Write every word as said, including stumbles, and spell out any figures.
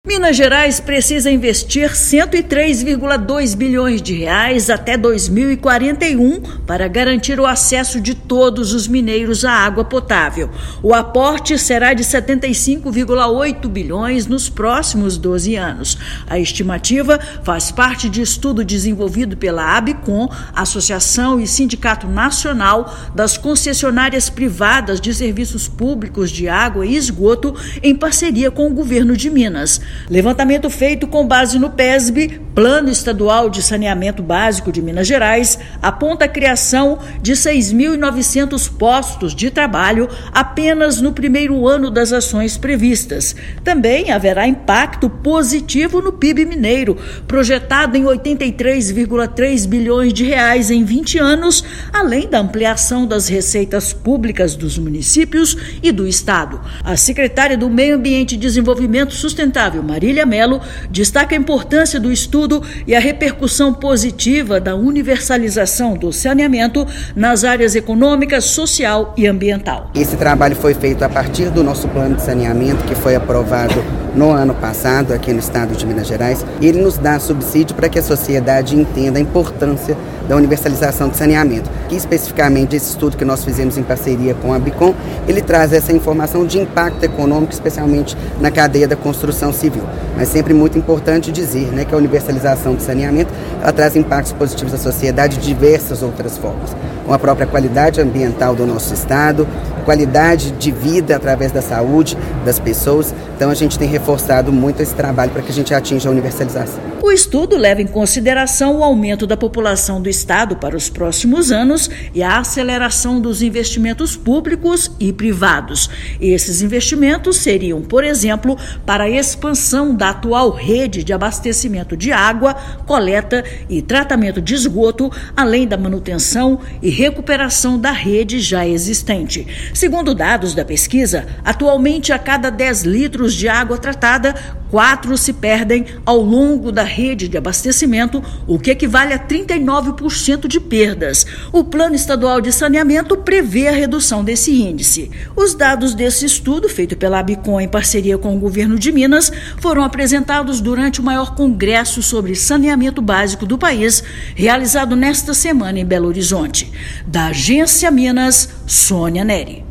Minas Gerais precisa investir cento e três vírgula dois bilhões de reais até dois mil e quarenta e um para garantir o acesso de todos os mineiros à água potável. O aporte será de setenta e cinco vírgula oito bilhões nos próximos doze anos. A estimativa faz parte de estudo desenvolvido pela ABICOM, Associação e Sindicato Nacional das Concessionárias Privadas de Serviços Públicos de Água e Esgoto, em parceria com o governo de Minas. Levantamento feito com base no P E S B, Plano Estadual de Saneamento Básico de Minas Gerais, aponta a criação de seis mil e novecentos postos de trabalho apenas no primeiro ano das ações previstas. Também haverá impacto positivo no P I B mineiro, projetado em oitenta e três vírgula três bilhões de reais em vinte anos, além da ampliação das receitas públicas dos municípios e do Estado. A secretária do Meio Ambiente e Desenvolvimento Sustentável, Marília Mello, destaca a importância do estudo e a repercussão positiva da universalização do saneamento nas áreas econômica, social e ambiental. Esse trabalho foi feito a partir do nosso plano de saneamento, que foi aprovado no ano passado aqui no estado de Minas Gerais. Ele nos dá subsídio para que a sociedade entenda a importância da universalização do saneamento. Que especificamente esse estudo que nós fizemos em parceria com a ABICOM, ele traz essa informação de impacto econômico, especialmente na cadeia da construção civil. Mas sempre muito importante dizer, né, que a universalização do saneamento ela traz impactos positivos à sociedade de diversas outras formas, com a própria qualidade ambiental do nosso estado, qualidade de vida através da saúde das pessoas. Então a gente tem reforçado muito esse trabalho para que a gente atinja a universalização. O estudo leva em consideração o aumento da população do estado para os próximos anos e a aceleração dos investimentos públicos e privados. Esses investimentos seriam, por exemplo, para a expansão da atual rede de abastecimento de água, coleta e tratamento de esgoto, além da manutenção e recuperação da rede já existente. Segundo dados da pesquisa, atualmente a cada dez litros de água tratada, quatro se perdem ao longo da rede de abastecimento, o que equivale a trinta e nove por cento de perdas. O Plano Estadual de Saneamento prevê a redução desse índice. Os dados desse estudo, feito pela ABICOM em parceria com o governo de Minas, foram apresentados durante o maior congresso sobre saneamento básico do país, realizado nesta semana em Belo Horizonte. Da Agência Minas, Sônia Neri.